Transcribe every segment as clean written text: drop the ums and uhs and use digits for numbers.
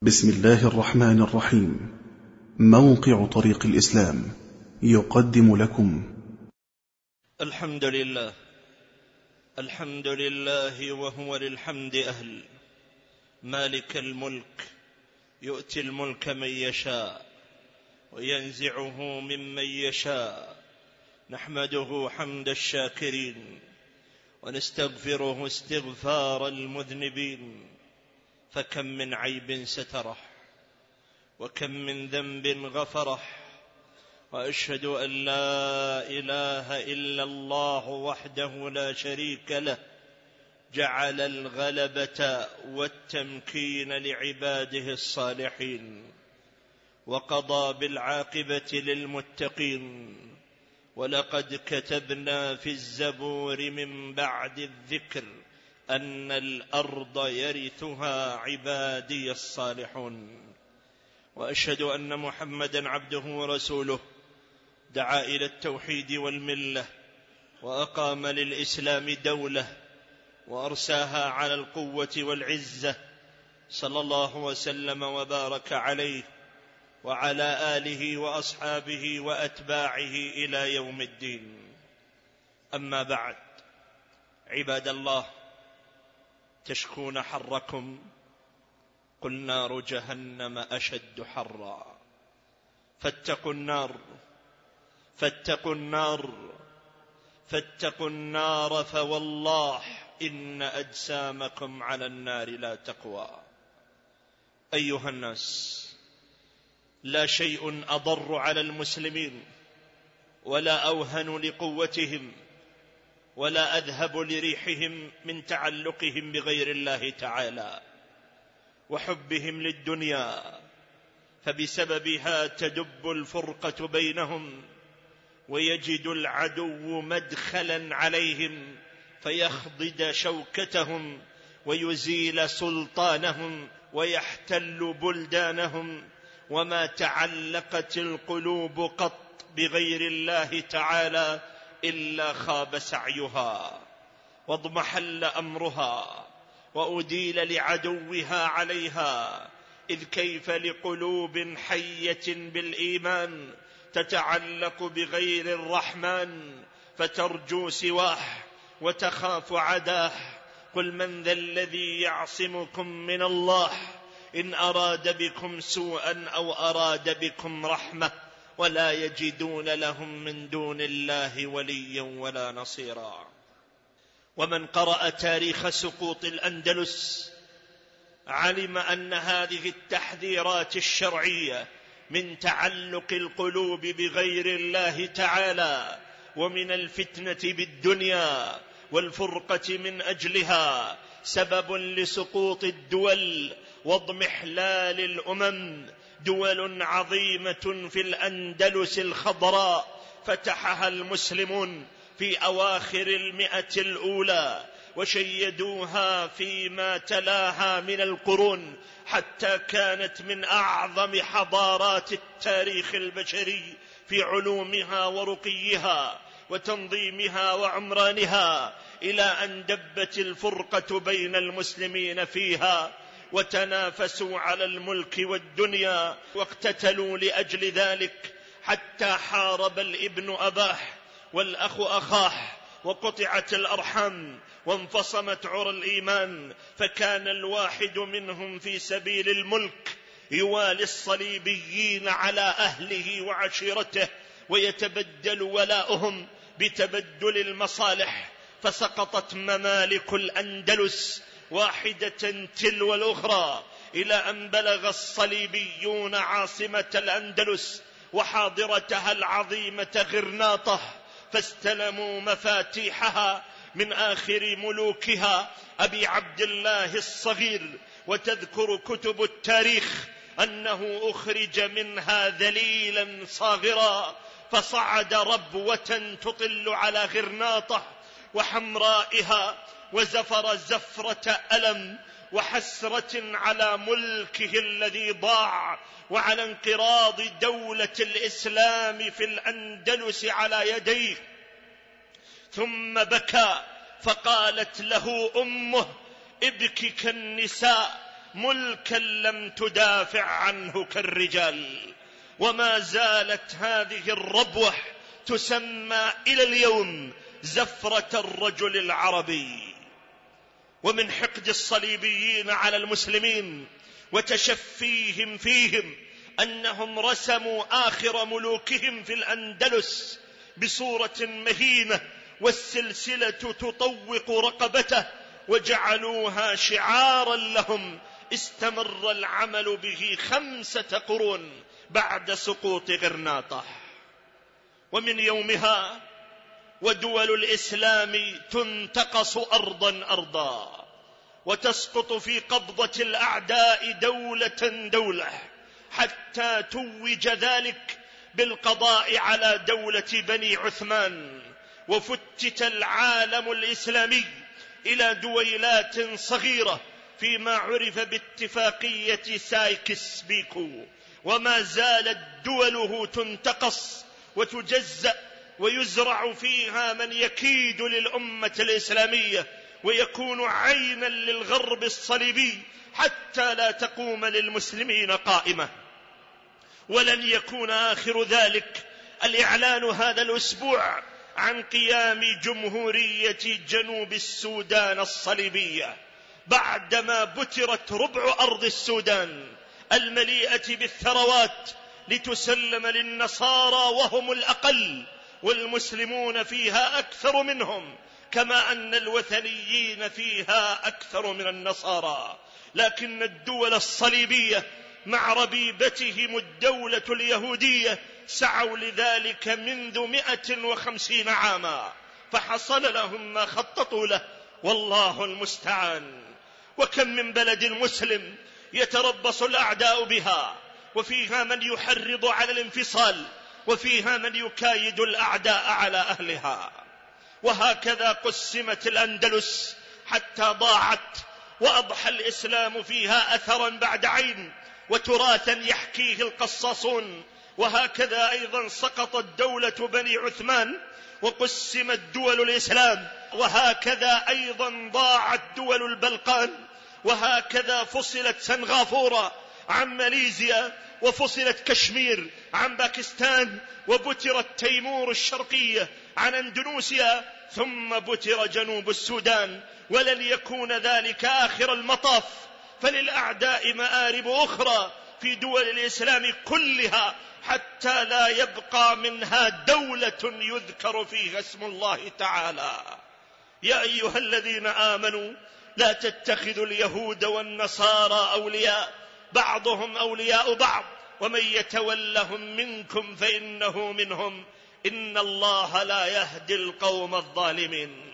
بسم الله الرحمن الرحيم. موقع طريق الإسلام يقدم لكم الحمد لله وهو للحمد أهل، مالك الملك يؤتي الملك من يشاء وينزعه ممن يشاء. نحمده حمد الشاكرين ونستغفره استغفار المذنبين، فكم من عيب ستره وكم من ذنب غفره، وأشهد أن لا إله إلا الله وحده لا شريك له، جعل الغلبة والتمكين لعباده الصالحين، وقضى بالعاقبة للمتقين. ولقد كتبنا في الزبور من بعد الذكر أن الأرض يرثها عبادي الصالحون. وأشهد أن محمدًا عبده ورسوله، دعا إلى التوحيد والملة، وأقام للإسلام دولة، وأرساها على القوة والعزة، صلى الله وسلم وبارك عليه وعلى آله وأصحابه وأتباعه إلى يوم الدين. أما بعد، عباد الله، تشكون حركم؟ قل نار جهنم أشد حرا، فاتقوا النار فوالله إن أجسامكم على النار لا تقوى. أيها الناس، لا شيء أضر على المسلمين ولا أوهن لقوتهم ولا أذهب لريحهم من تعلقهم بغير الله تعالى وحبهم للدنيا، فبسببها تدب الفرقة بينهم، ويجد العدو مدخلا عليهم فيخضد شوكتهم ويزيل سلطانهم ويحتل بلدانهم. وما تعلقت القلوب قط بغير الله تعالى إلا خاب سعيها واضمحل أمرها وأديل لعدوها عليها. إذ كيف لقلوب حية بالإيمان تتعلق بغير الرحمن فترجو سواه وتخاف عداه؟ قل من ذا الذي يعصمكم من الله إن أراد بكم سوءا أو أراد بكم رحمة، ولا يجدون لهم من دون الله وليا ولا نصيرا. ومن قرأ تاريخ سقوط الأندلس علم أن هذه التحذيرات الشرعية من تعلق القلوب بغير الله تعالى ومن الفتنة بالدنيا والفرقة من أجلها سبب لسقوط الدول واضمحلال الأمم. دول عظيمة في الأندلس الخضراء فتحها المسلمون في أواخر 100 الأولى، وشيدوها فيما تلاها من القرون، حتى كانت من أعظم حضارات التاريخ البشري في علومها ورقيها وتنظيمها وعمرانها، إلى أن دبت الفرقة بين المسلمين فيها، وتنافسوا على الملك والدنيا واقتتلوا لأجل ذلك، حتى حارب الابن أباه والأخ أخاه، وقطعت الأرحام وانفصمت عرى الإيمان، فكان الواحد منهم في سبيل الملك يوالي الصليبيين على أهله وعشيرته، ويتبدل ولاؤهم بتبدل المصالح، فسقطت ممالك الأندلس واحدة تلو الأخرى، إلى أن بلغ الصليبيون عاصمة الأندلس وحاضرتها العظيمة غرناطة، فاستلموا مفاتيحها من آخر ملوكها أبي عبد الله الصغير. وتذكر كتب التاريخ أنه أخرج منها ذليلا صاغرا، فصعد ربوة تطل على غرناطة وحمرائها، وزفر زفرة ألم وحسرة على ملكه الذي ضاع، وعلى انقراض دولة الإسلام في الأندلس على يديه. ثم بكى، فقالت له أمه: ابكي كالنساء، ملكا لم تدافع عنه كالرجال. وما زالت هذه الربوة تسمى إلى اليوم زفرة الرجل العربي. ومن حقد الصليبيين على المسلمين وتشفيهم فيهم أنهم رسموا آخر ملوكهم في الأندلس بصورة مهينة والسلسلة تطوق رقبته وجعلوها شعارا لهم، استمر العمل به 5 قرون بعد سقوط غرناطة. ومن يومها ودول الإسلام تنتقص أرضا أرضا وتسقط في قبضة الأعداء دولة دولة، حتى توج ذلك بالقضاء على دولة بني عثمان، وفتت العالم الإسلامي إلى دويلات صغيرة فيما عرف باتفاقية سايكس بيكو، وما زالت دوله تنتقص وتجزأ ويزرع فيها من يكيد للأمة الإسلامية ويكون عينا للغرب الصليبي حتى لا تقوم للمسلمين قائمة. ولن يكون آخر ذلك الإعلان هذا الأسبوع عن قيام جمهورية جنوب السودان الصليبية، بعدما بترت ربع أرض السودان المليئة بالثروات لتسلم للنصارى وهم الأقل، والمسلمون فيها أكثر منهم، كما أن الوثنيين فيها أكثر من النصارى. لكن الدول الصليبية مع ربيبتهم الدولة اليهودية سعوا لذلك منذ 150 عاما، فحصل لهم ما خططوا له، والله المستعان. وكم من بلد مسلم يتربص الأعداء بها، وفيها من يحرض على الانفصال، وفيها من يكايد الأعداء على أهلها. وهكذا قسمت الأندلس حتى ضاعت، وأضحى الإسلام فيها أثرا بعد عين وتراثا يحكيه القصاصون. وهكذا أيضا سقطت دولة بني عثمان وقسمت دول الإسلام، وهكذا أيضا ضاعت دول البلقان، وهكذا فصلت سنغافورة عن ماليزيا، وفصلت كشمير عن باكستان، وبترت تيمور الشرقية عن اندونيسيا، ثم بتر جنوب السودان. ولن يكون ذلك آخر المطاف، فللأعداء مآرب أخرى في دول الإسلام كلها حتى لا يبقى منها دولة يذكر فيها اسم الله تعالى. يا أيها الذين آمنوا لا تتخذوا اليهود والنصارى أولياء، بعضهم أولياء بعض، ومن يتولهم منكم فإنه منهم، إن الله لا يهدي القوم الظالمين.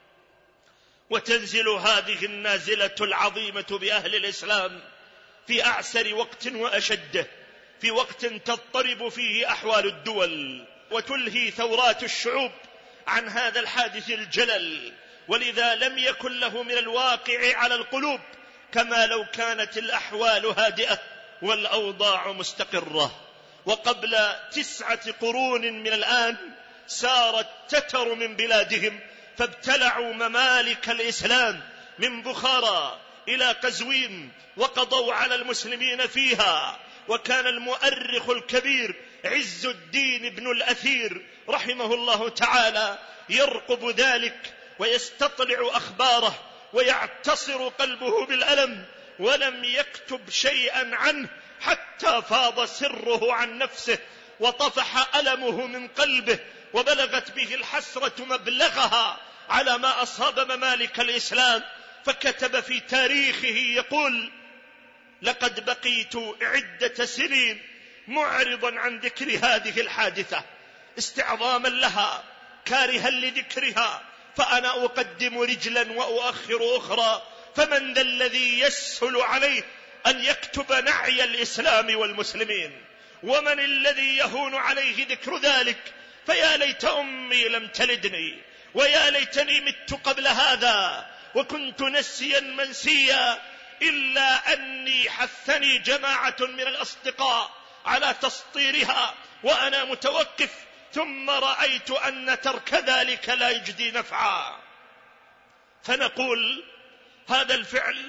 وتنزل هذه النازلة العظيمة بأهل الإسلام في أعسر وقت وأشده، في وقت تضطرب فيه أحوال الدول وتلهي ثورات الشعوب عن هذا الحادث الجلل، ولذا لم يكن له من الواقع على القلوب كما لو كانت الأحوال هادئة والأوضاع مستقرة. وقبل 9 قرون من الآن سارت تتر من بلادهم، فابتلعوا ممالك الإسلام من بخارى إلى قزوين وقضوا على المسلمين فيها. وكان المؤرخ الكبير عز الدين بن الأثير رحمه الله تعالى يرقب ذلك ويستطلع أخباره ويعتصر قلبه بالألم، ولم يكتب شيئا عنه حتى فاض سره عن نفسه وطفح ألمه من قلبه، وبلغت به الحسرة مبلغها على ما أصاب ممالك الإسلام. فكتب في تاريخه يقول: لقد بقيت عدة سنين معرضا عن ذكر هذه الحادثة استعظاما لها، كارها لذكرها، فأنا أقدم رجلا وأؤخر أخرى، فمن ذا الذي يسهل عليه أن يكتب نعي الإسلام والمسلمين؟ ومن الذي يهون عليه ذكر ذلك؟ فيا ليت أمي لم تلدني، ويا ليتني مت قبل هذا وكنت نسيا منسيا، إلا أني حثني جماعة من الأصدقاء على تسطيرها وأنا متوقف، ثم رأيت أن ترك ذلك لا يجدي نفعا. فنقول هذا الفعل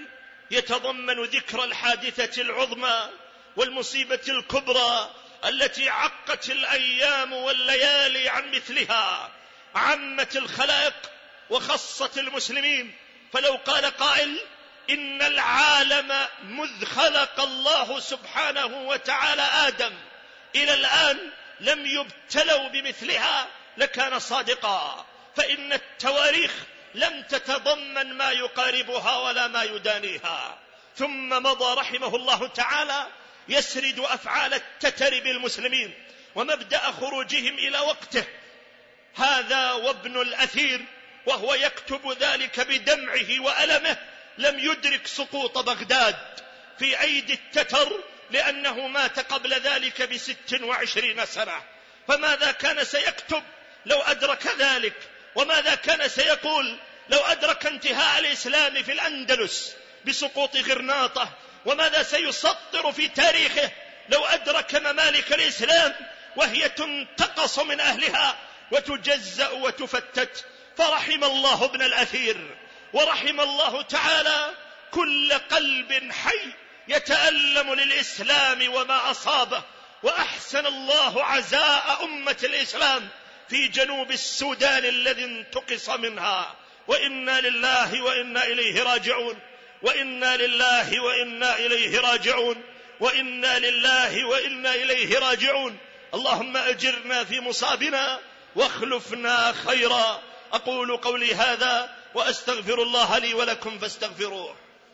يتضمن ذكر الحادثة العظمى والمصيبة الكبرى التي عقت الأيام والليالي عن مثلها، عمت الخلائق وخصت المسلمين. فلو قال قائل إن العالم مذ خلق الله سبحانه وتعالى آدم إلى الآن لم يبتلوا بمثلها لكان صادقا، فإن التواريخ لم تتضمن ما يقاربها ولا ما يدانيها. ثم مضى رحمه الله تعالى يسرد أفعال التتر بالمسلمين ومبدأ خروجهم إلى وقته. هذا وابن الأثير وهو يكتب ذلك بدمعه وألمه لم يدرك سقوط بغداد في أيدي التتر، لأنه مات قبل ذلك ب26 سنة. فماذا كان سيكتب لو أدرك ذلك؟ وماذا كان سيقول لو أدرك انتهاء الإسلام في الأندلس بسقوط غرناطة؟ وماذا سيسطر في تاريخه لو أدرك ممالك الإسلام وهي تنتقص من أهلها وتجزأ وتفتت؟ فرحم الله ابن الأثير، ورحم الله تعالى كل قلب حي يتألم للإسلام وما أصابه. وأحسن الله عزاء أمة الإسلام في جنوب السودان الذي انتقص منها. وإنا لله وإنا إليه راجعون، وإنا لله وإنا إليه راجعون، وإنا لله وإنا إليه راجعون. اللهم أجرنا في مصابنا واخلفنا خيرا. أقول قولي هذا وأستغفر الله لي ولكم فاستغفروه.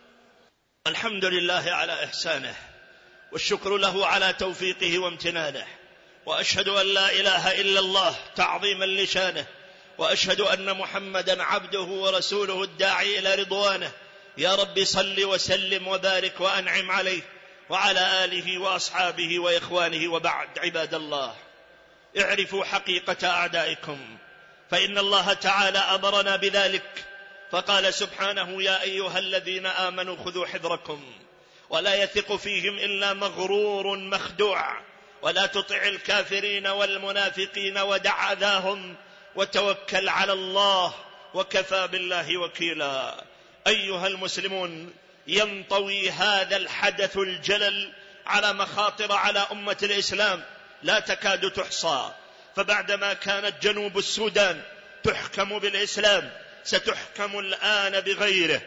الحمد لله على إحسانه، والشكر له على توفيقه وامتنانه، وأشهد أن لا إله إلا الله تعظيما لشانه، وأشهد أن محمدا عبده ورسوله الداعي إلى رضوانه. يا رب صل وسلم وبارك وأنعم عليه وعلى آله وأصحابه وإخوانه. وبعد، عباد الله، اعرفوا حقيقة أعدائكم، فإن الله تعالى أمرنا بذلك، فقال سبحانه: يا أيها الذين آمنوا خذوا حذركم ولا يثق فيهم إلا مغرور مخدوع، ولا تطع الكافرين والمنافقين ودع أذاهم وتوكل على الله وكفى بالله وكيلا. أيها المسلمون، ينطوي هذا الحدث الجلل على مخاطر على أمة الإسلام لا تكاد تحصى. فبعدما كانت جنوب السودان تحكم بالإسلام، ستحكم الآن بغيره،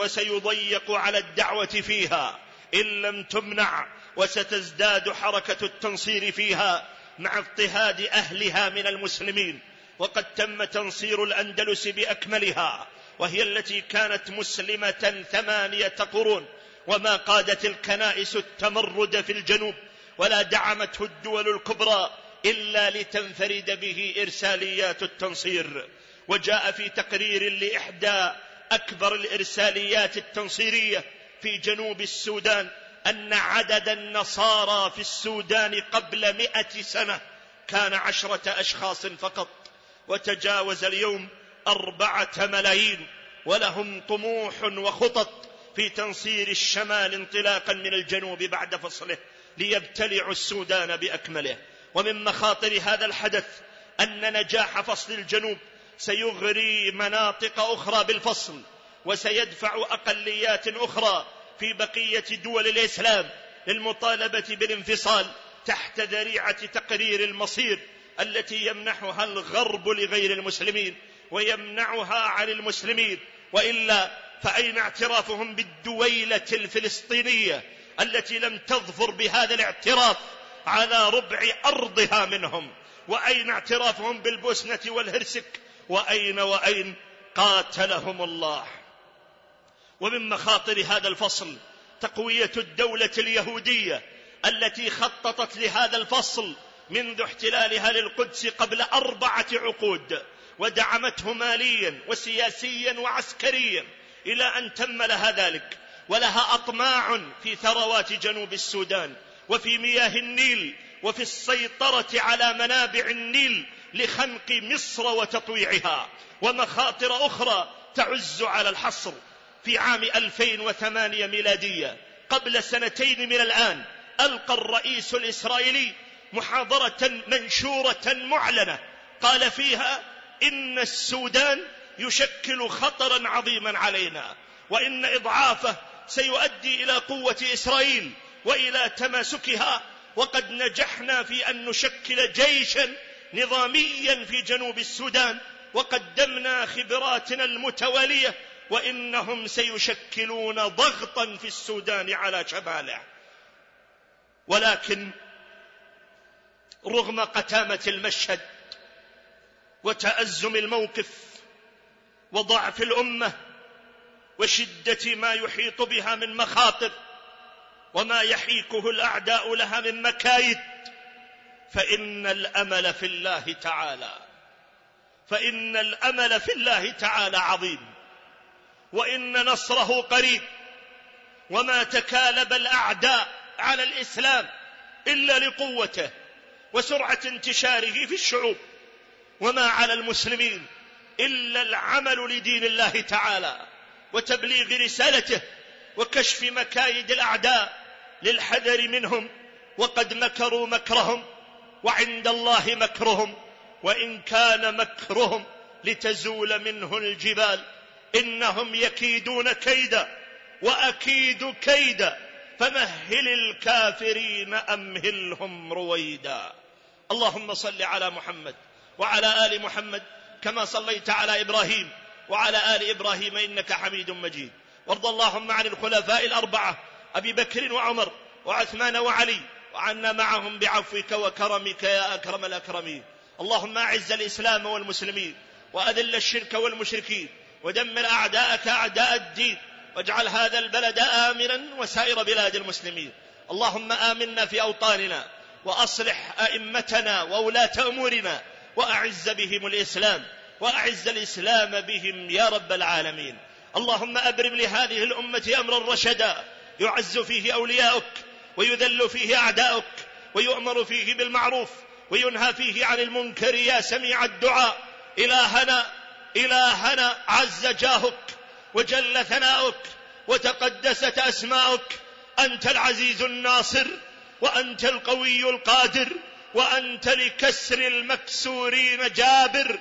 وسيضيق على الدعوة فيها إن لم تمنع، وستزداد حركة التنصير فيها مع اضطهاد أهلها من المسلمين. وقد تم تنصير الأندلس بأكملها، وهي التي كانت مسلمة 8 قرون، وما قادت الكنائس التمرد في الجنوب، ولا دعمته الدول الكبرى إلا لتنفرد به إرساليات التنصير. وجاء في تقرير لإحدى أكبر الإرساليات التنصيرية في جنوب السودان أن عدد النصارى في السودان قبل 100 سنة كان 10 أشخاص فقط، وتجاوز اليوم 4 ملايين، ولهم طموح وخطط في تنصير الشمال انطلاقا من الجنوب بعد فصله ليبتلعوا السودان بأكمله. ومن مخاطر هذا الحدث أن نجاح فصل الجنوب سيغري مناطق أخرى بالفصل، وسيدفع أقليات أخرى في بقية دول الإسلام للمطالبة بالانفصال تحت ذريعة تقرير المصير التي يمنحها الغرب لغير المسلمين ويمنعها عن المسلمين. وإلا فأين اعترافهم بالدويلة الفلسطينية التي لم تظفر بهذا الاعتراف على ربع أرضها منهم؟ وأين اعترافهم بالبوسنة والهرسك؟ وأين قاتلهم الله. ومن مخاطر هذا الفصل تقوية الدولة اليهودية التي خططت لهذا الفصل منذ احتلالها للقدس قبل 4 عقود، ودعمته ماليا وسياسيا وعسكريا إلى أن تم لها ذلك، ولها أطماع في ثروات جنوب السودان وفي مياه النيل وفي السيطرة على منابع النيل لخنق مصر وتطويعها. ومخاطر أخرى تعز على الحصر. في عام 2008 ميلادية، قبل 2 من الآن، ألقى الرئيس الإسرائيلي محاضرة منشورة معلنة قال فيها إن السودان يشكل خطرا عظيما علينا، وإن إضعافه سيؤدي إلى قوة إسرائيل وإلى تماسكها، وقد نجحنا في أن نشكل جيشا نظاميا في جنوب السودان، وقدمنا خبراتنا المتوالية، وإنهم سيشكلون ضغطا في السودان على شماله. ولكن رغم قتامة المشهد وتأزم الموقف وضعف الأمة وشدة ما يحيط بها من مخاطر وما يحيكه الأعداء لها من مكايد، فإن الأمل في الله تعالى عظيم، وإن نصره قريب. وما تكالب الأعداء على الإسلام إلا لقوته وسرعة انتشاره في الشعوب، وما على المسلمين إلا العمل لدين الله تعالى وتبليغ رسالته وكشف مكايد الأعداء للحذر منهم. وقد مكروا مكرهم وعند الله مكرهم، وإن كان مكرهم لتزول منه الجبال. إنهم يكيدون كيدا وأكيد كيدا، فمهل الكافرين أمهلهم رويدا. اللهم صل على محمد وعلى آل محمد كما صليت على إبراهيم وعلى آل إبراهيم إنك حميد مجيد. وارض اللهم عن الخلفاء الأربعة أبي بكر وعمر وعثمان وعلي، وعنا معهم بعفوك وكرمك يا أكرم الأكرمين. اللهم أعز الإسلام والمسلمين وأذل الشرك والمشركين ودمر أعداءك أعداء الدين، واجعل هذا البلد آمنا وسائر بلاد المسلمين. اللهم آمنا في أوطاننا وأصلح أئمتنا وولاة أمورنا، وأعز بهم الإسلام وأعز الإسلام بهم يا رب العالمين. اللهم أبرم لهذه الأمة أمرا رشدا يعز فيه أولياؤك ويذل فيه أعداؤك، ويؤمر فيه بالمعروف وينهى فيه عن المنكر يا سميع الدعاء. إلهنا عز جاهك وجل ثناؤك وتقدست أسماؤك. أنت العزيز الناصر، وأنت القوي القادر، وأنت لكسر المكسورين جابر.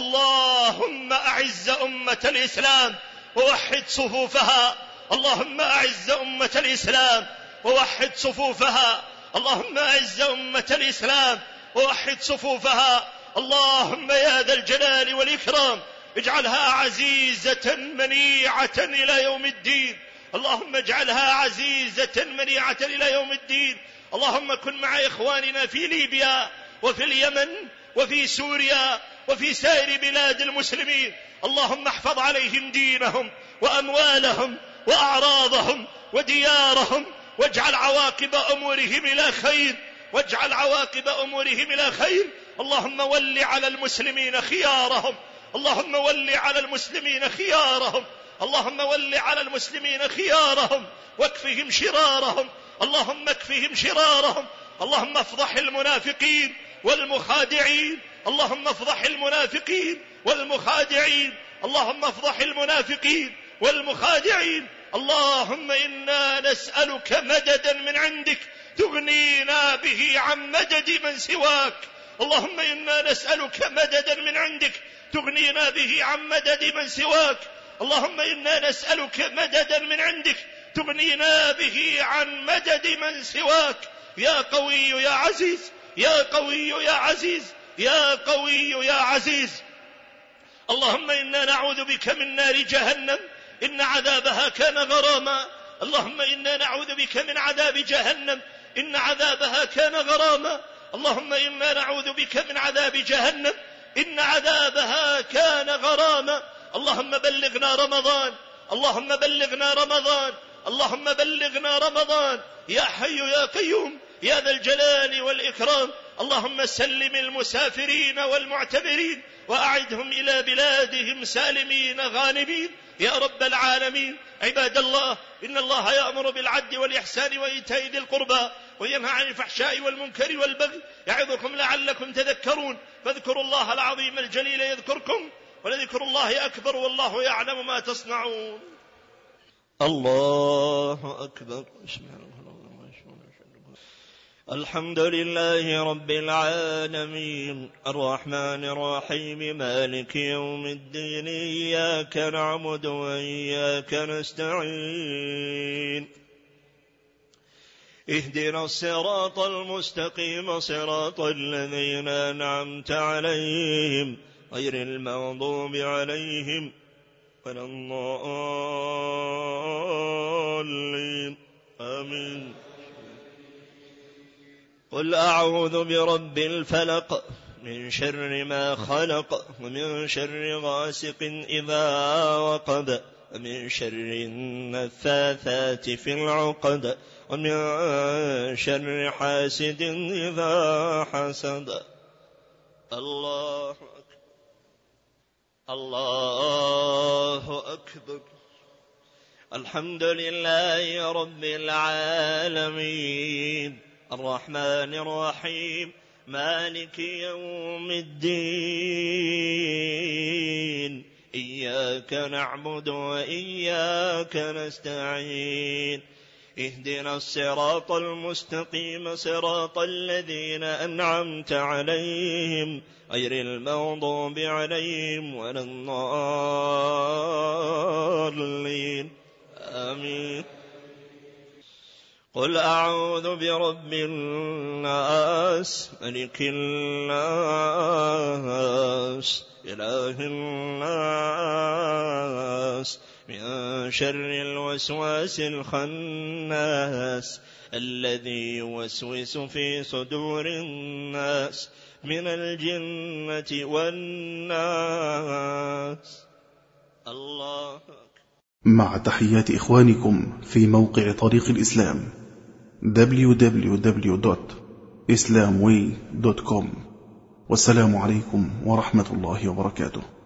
اللهم أعز أمة الإسلام ووحد صفوفها. اللهم أعز أمة الإسلام ووحد صفوفها. اللهم أعز أمة الإسلام ووحد صفوفها. اللهم يا ذا الجلال والإكرام اجعلها عزيزة منيعة إلى يوم الدين. اللهم اجعلها عزيزة منيعة إلى يوم الدين. اللهم كن مع إخواننا في ليبيا وفي اليمن وفي سوريا وفي سائر بلاد المسلمين. اللهم احفظ عليهم دينهم وأموالهم وأعراضهم وديارهم، واجعل عواقب أمورهم إلى خير، واجعل عواقب أمورهم إلى خير. اللهم ول على المسلمين خيارهم، اللهم ول على المسلمين خيارهم، اللهم ول على المسلمين خيارهم واكفهم شرارهم. اللهم اكفهم شرارهم. اللهم افضح المنافقين والمخادعين. اللهم افضح المنافقين والمخادعين. اللهم افضح المنافقين والمخادعين. اللهم إنا نسألك مددا من عندك تغنينا به عن مدد من سواك. اللهم إنا نسألك مددا من عندك تغنينا به عن مدد من سواك. اللهم إنا نسألك مددا من عندك تغنينا به عن مدد من سواك. يا قوي يا عزيز، يا قوي يا عزيز، يا قوي يا عزيز. اللهم إنا نعوذ بك من نار جهنم إن عذابها كان غراما. اللهم إنا نعوذ بك من عذاب جهنم إن عذابها كان غراما. اللهم إنا نعوذ بك من عذاب جهنم إن عذابها كان غراما. اللهم بلغنا رمضان، اللهم بلغنا رمضان، اللهم بلغنا رمضان. يا حي يا قيوم يا ذا الجلال والإكرام. اللهم سلم المسافرين والمعتمرين وأعدهم إلى بلادهم سالمين غانمين يا رب العالمين. عباد الله، إن الله يأمر بالعدل والإحسان وإيتاء ذي القربى وينهى عن الفحشاء والمنكر والبغي يعظكم لعلكم تذكرون. فاذكروا الله العظيم الجليل يذكركم، ولذكر الله أكبر، والله يعلم ما تصنعون. الله أكبر. الحمد لله رب العالمين الرحمن الرحيم مالك يوم الدين إياك نعبد وإياك نستعين اهدنا الصراط المستقيم صراط الذين أنعمت عليهم غير المغضوب عليهم ولا الضالين آمين. قل أعوذ برب الفلق من شر ما خلق ومن شر غاسق إذا وقب ومن شر النفاثات في العقد ومن شر حاسد إذا حسد. الله أكبر. الحمد لله رب العالمين الرحمن الرحيم مالك يوم الدين إياك نعبد وإياك نستعين اهدنا الصراط المستقيم صراط الذين أنعمت عليهم غير المغضوب عليهم ولا الضالين آمين. قل أعوذ برب الناس ملك الناس إله الناس من شر الوسواس الخناس الذي يوسوس في صدور الناس من الجنة والناس. الله. مع تحيات إخوانكم في موقع طريق الإسلام www.islamway.com. والسلام عليكم ورحمة الله وبركاته.